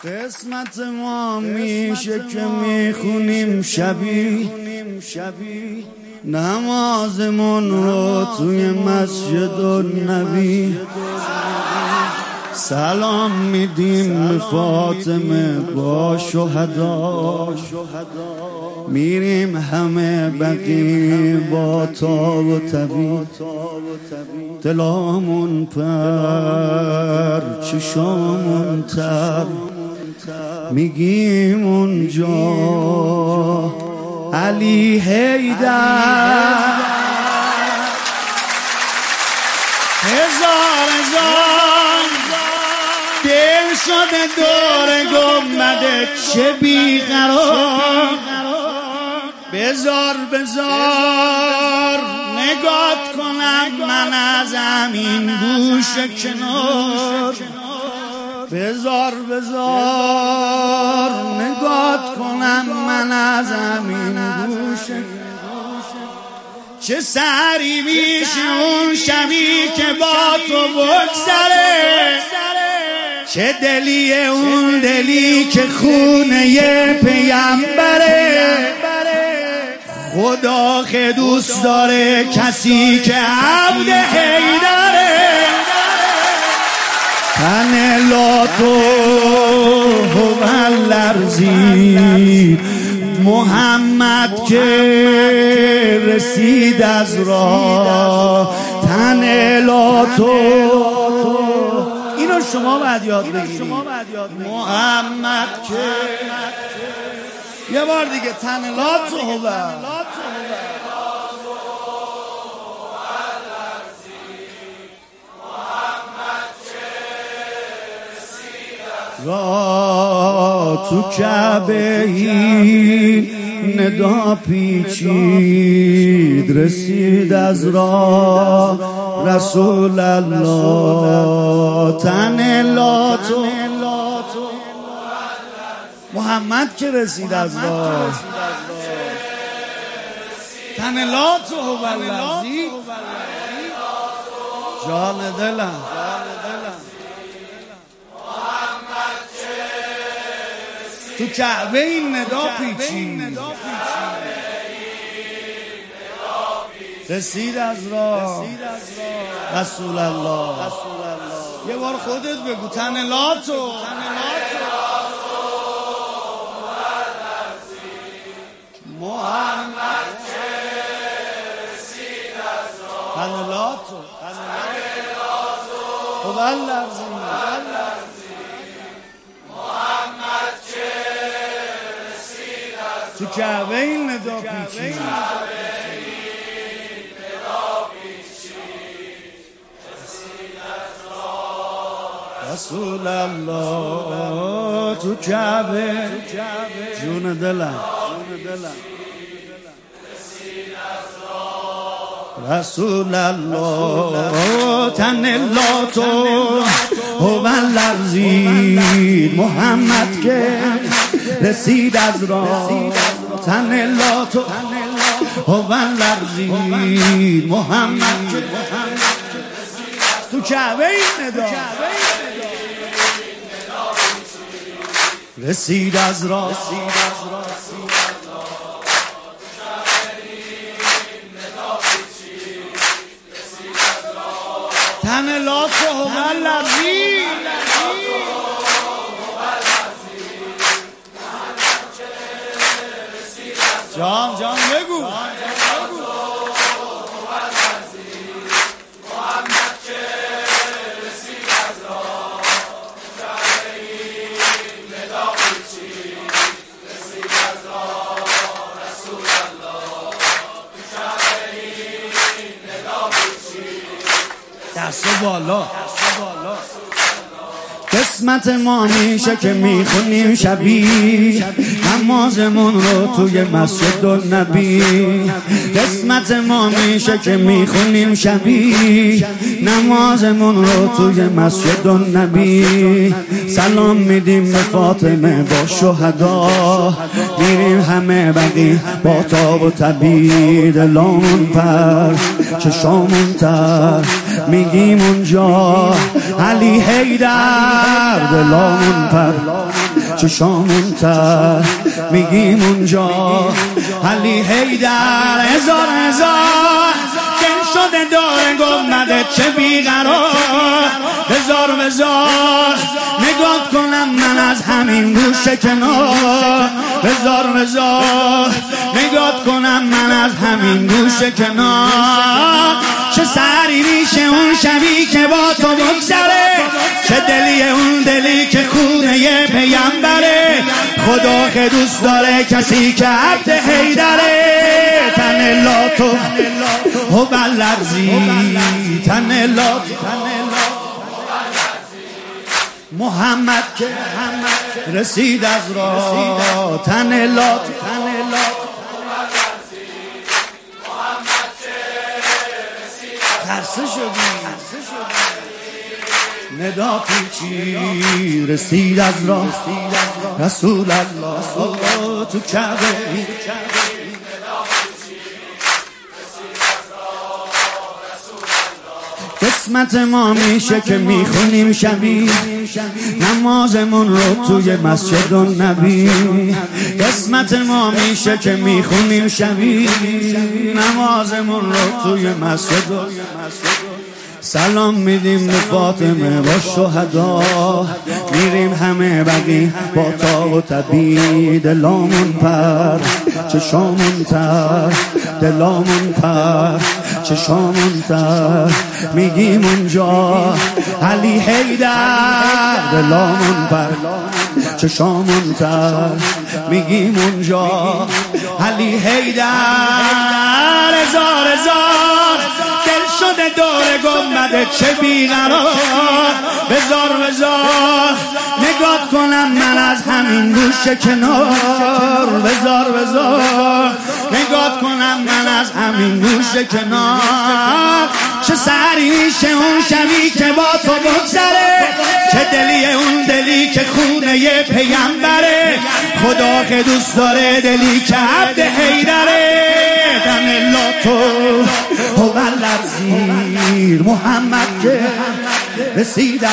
قسمت ما میشه که میخونیم شبی نمازمون رو توی مسجد النبی، سلام میدیم به فاطمه با شهدا، میریم همه بقی با تاب و تبی، دلامون پر چشامون تر، میگیم اونجا علی حیدر. هزار دل شده دور گنبد چه بیقرار، بذار نگات کنم من از همین گوشه کنار، بذار نگات کنم من از همین گوشه، چه سری میشه اون شبی که با تو بگذره، چه دلیه اون دلی که خونه پیمبره، خدا که دوست داره کسی که عبد حیدره، تن لاتو لرزید محمد که رسید از راه، تن لاتو اینو شما باید یاد بگیرید، محمد که یه بار دیگه تن لاتو را تو کعبه ندا پیچید، رسید از راه رسول الله، تن لاتو محمد که رسید از راه، تن لاتو بلرزید، جان دلم تو کعبه این ندا پیچید، رسید از راه رسول الله. یه بار خودت بگو تن لاتو محمد که رسید از راه، تن لاتو تو کعبه این ندا پیچید، رسول الله تو کعبه جون دلم رسول الله، تن لاتو لرزید محمد که رسید از راه، تن لاتو لرزید محمد که تو کعبه این ندا رسید از راه، تن لاتو لرزید جان بگو دست بالا. قسمت ما میشه که میخونیم شبی نمازمون رو توی مسجد النبی، قسمت ما میشه که میخونیم شبی نمازمون رو توی مسجد النبی، سلام میدیم به فاطمه با شهدا، میریم همه بقی با تاب و تبی، دلامون پر چشامون تر، میگیم اونجا علی حیدر، دلامون پر چشامون تر میگیم اونجا علی حیدر هزار هزار دل شده داره گمده چه بیقرار هزار هزار نگات کنم من از همین گوشه کنار هزار هزار نگات کنم من از همین گوشه کنار چه سری میشه اون شبی که با تو بگذره چه دلیه اون دلی که خونه پیمبره خدا که دوست داره کسی که عبد حیدره تن لاتو و بلرزی تن لاتو محمد که رسید از راه تن لاتو ترسه شدی ندا پیچی رسید از راه رسول الله تو کعبه قسمت ما میشه که میخونیم شبی نمازمون رو توی مسجد النبی قسمت ما میشه که میخونیم شبی نمازمون رو توی مسجد سلام میدیم به فاطمه با شهدا میریم همه بقی با تا و تبی دلامون پر چشامون تر دلامون پر چشامون تر میگیم اونجا علی حیدر دلامون پر چشامون تر میگیم اونجا علی حیدر هزار هزار دل شده دور گمده چه بیقرار بزار بزار نگات کنم من از همین گوشه کنار بزار بزار نگات کنم من از همین گوشه کنار چه سری میشه اون شبی که با تو بگذره چه دلیه اون دلی که خونه پیمبره خدا که دوست داره دلی که عبد حیدره تن لاتو و بلرزیر محمد که رسید از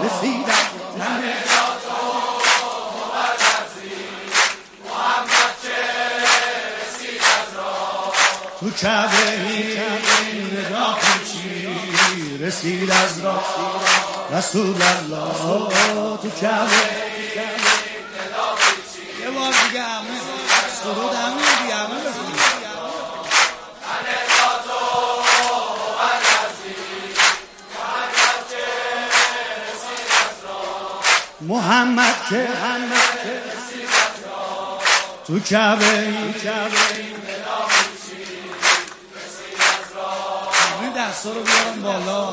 تو کعبه نگاه پیچی رسید از راه رسول الله تو کعبه یه بار دیگه همه سرود همه دیگه همه بخونیم محمد که تو کعبه همه دستا رو بیارم بالا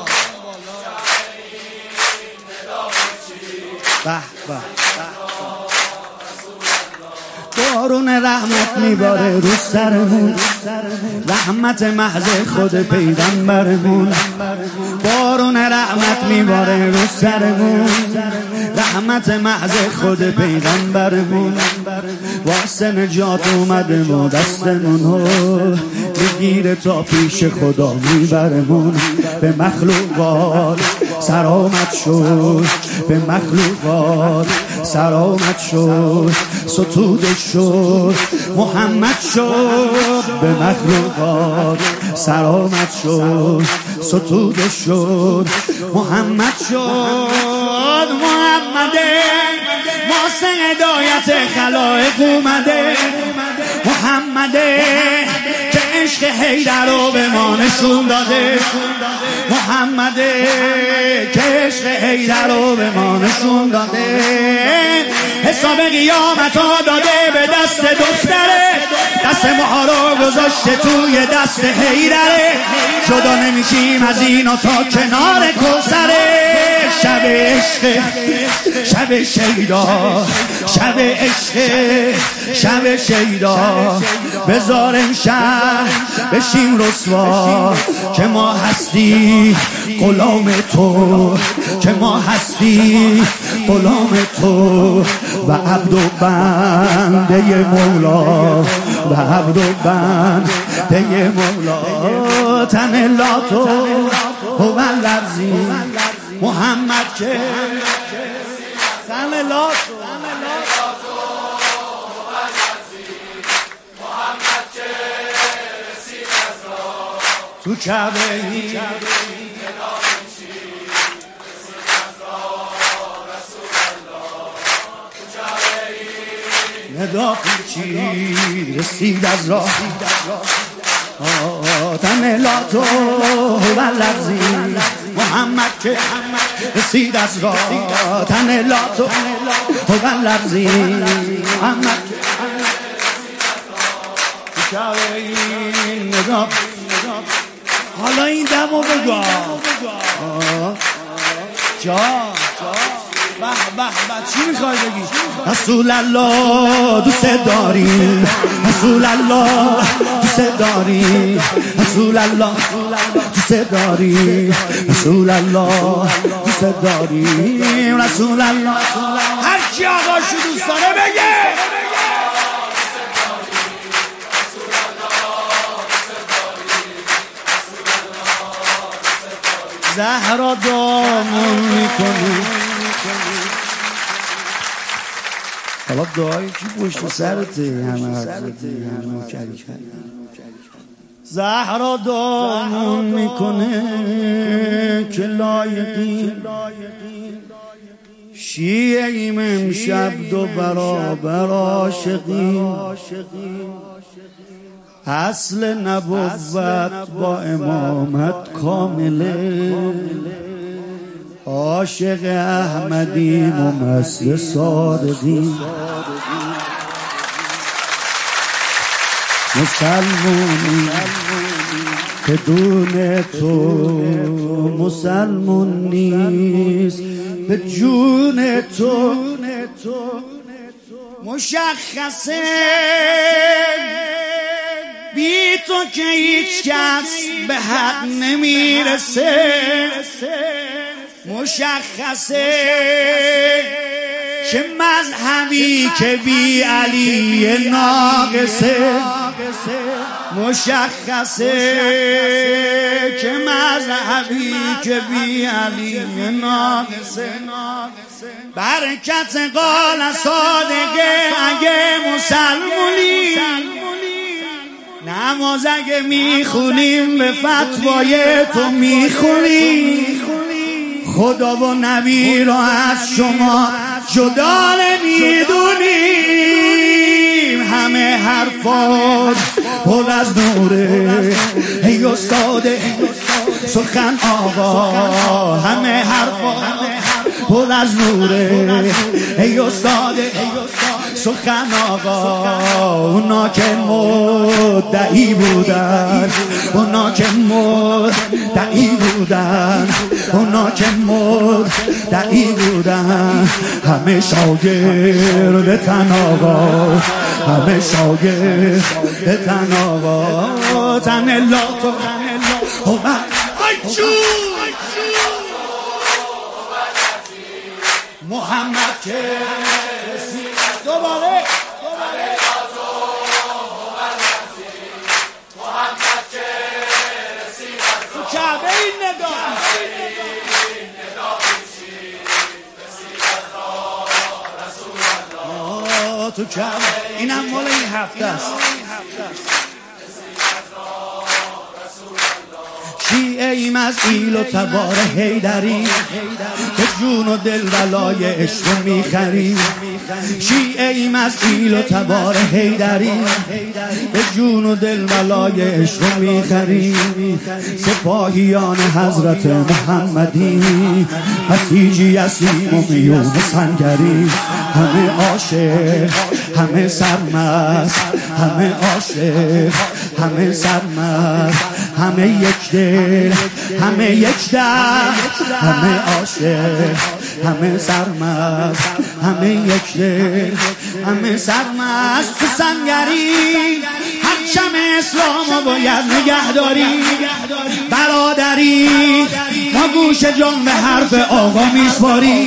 به به بارون رحمت میباره رو سرمون رحمت محض خود پیغمبرمون بارون رحمت میباره رو سرمون رحمت محض خود پیغمبرمون واسه نجات اومده ما دستمون میگیره تا پیش خدا میبرمون به مخلوقات سرآمد شد به مخلوقات سرآمد شد ستوده شد محمد شد به مخلوقات سرآمد شد ستوده شد محمد شد محمده واسه هدایت خلائق اومده محمده که عشق حیدر رو به ما نشون داده محمده که عشق حیدر رو به ما نشون داده حساب قیامت ها داده به دست دختره دست ما رو گذاشته توی دست حیدره جدا نمیشیم از اینا تا کنار کوثره شب عشق شب شیدا شب عشق شب شیدا بذارم شهر بشیم رسوا که ما هستی غلام تو که ما هستی غلام تو و عبد و بنده مولا و عبد و بنده مولا تن لاتو و لرزی محمد که تن لاتو تو کعبه ای ندا پیچید رسید از راه آدم لاتو و لرزی محمد که رسید از راه تن لاتو و لرزی محمد که ندا حالا این دمو بگو جا به چی میخوای بگی؟ رسول الله دوست داریم، رسول الله دوست داریم، رسول الله دوست داریم، رسول الله دوست داریم، رسول الله. هر کی آقاشو دوست داره بگه زهرا دامون میکنی. حالا دعایی که پشت سرته همه همه کلی زهرا دامون میکنه که لایقی شیعیم امشب دو برابر عاشقیم اصل نبوت با امامت کامله عاشق احمدیم و مسل صادقیم مسلمونی بدون تو مسلمون نیست به جون تو مشخصه بی تو که هیچ کس به حد نمیرسه مشخصه که مذهبی که بی علی ناقصه مشخصه که مذهبی که بی علی ناقصه برکت قال صادقه اگه مسلمونی نماز اگه میخونیم به فتوای تو میخونیم خدا و نبی را از شما جدا نمیدونیم همه حرفات پر از نوره ای استاد سخن آقا همه حرفات پر از نوره ای استاد سخن آقا اونا که مدعی بودن اونا که مدعی بودن اونا که مدعی بودن همه شاگرد تن آقا همه شاگرد تن آقا تن لاتو ای جون محمد که دوباره محمد که رسید تو کعبه این نگاه تو کعبه اینم مال این هفته است شیعه ایم از ایل و تبار حیدری که جون و دل ولای عشق میخریم شیعه ایم از ایل و تبار حیدری به جون و دل ولای عشق میخریم سپاهیان حضرت محمدی بسیجی اسیم و میون سنگری همه عاشق همه سرمست همه عاشق همه سرمست همه یک دل همه یک دست همه عاشق همه سرمست همه یک دل همه سرمست تو سنگری پرچم اسلام رو باید نگهداری برادری ما گوش جان به حرف آقا میسپاری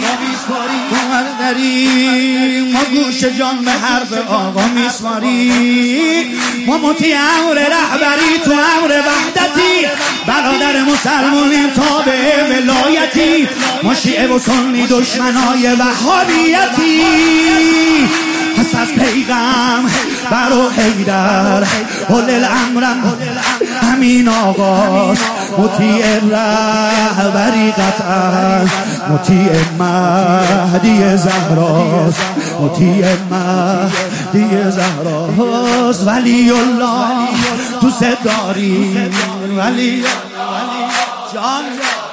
برادری ما گوش جان به حرف آقا میسپاری ما مطیع امر رهبری تو امر وحدتی برادر مسلمانیم تابع ولایتی ما شیعه و سنی دشمنای وهابیتی پس از پیغام برو حیدر اول الامرم همین آقاست مطیع رهبری قطعا، مطیع مهدی زهراست، مطیع مهدی زهراست. ولی الله دوست داری، ولی جان